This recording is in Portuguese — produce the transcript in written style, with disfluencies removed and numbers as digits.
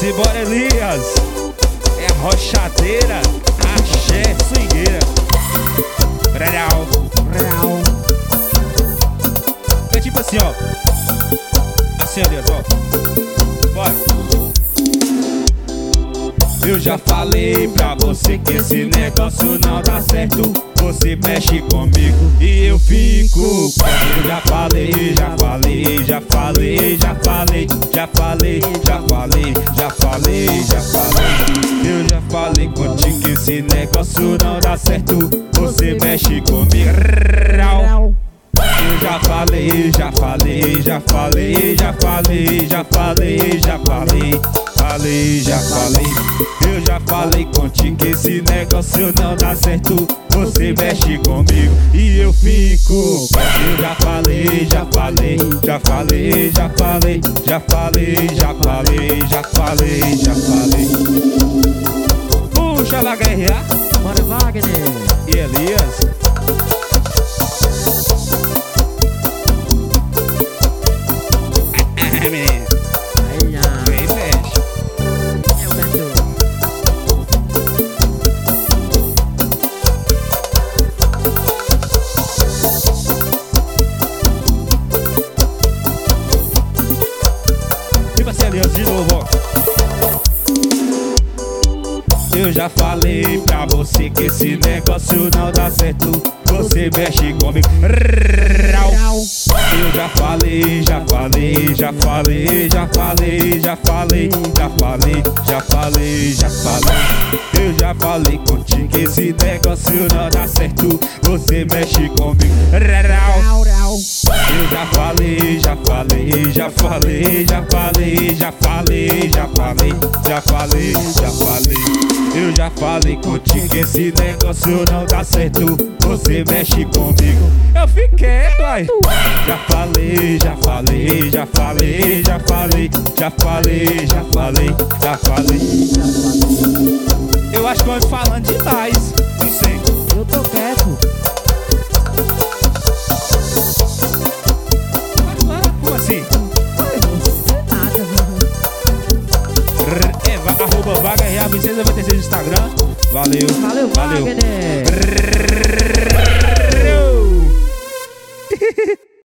embora, Elias. É rochadeira, axé, swingueira. Real. É tipo assim, ó. Assim, Elias, ó. Bora. Eu já falei pra você que esse negócio não dá certo. Você mexe comigo e eu fico. Eu já falei. Eu já falei contigo que esse negócio não dá certo. Você mexe comigo. Eu já falei. Eu já falei contigo que esse negócio não dá certo. Você mexe comigo e eu fico. Eu já falei. Puxa lá, HRA. Bora, Wagner. E Elias. Aí já. Vem, mexe. Eu canto. Tipo assim, Elias, de novo, ó. Eu já falei pra você que esse negócio não dá certo. Você mexe comigo. Eu já falei. Eu já falei contigo que esse negócio não dá certo. Você mexe comigo. Eu já falei. Eu já falei contigo que esse negócio não dá certo. Você mexe comigo. Eu fiquei, pai. Já falei. Eu acho que eu tô falando demais. Não sei. Eu tô quieto. Como assim? Ai, você nada, Arroba VagaRA2696 no Instagram. Valeu. Valeu, Wagner.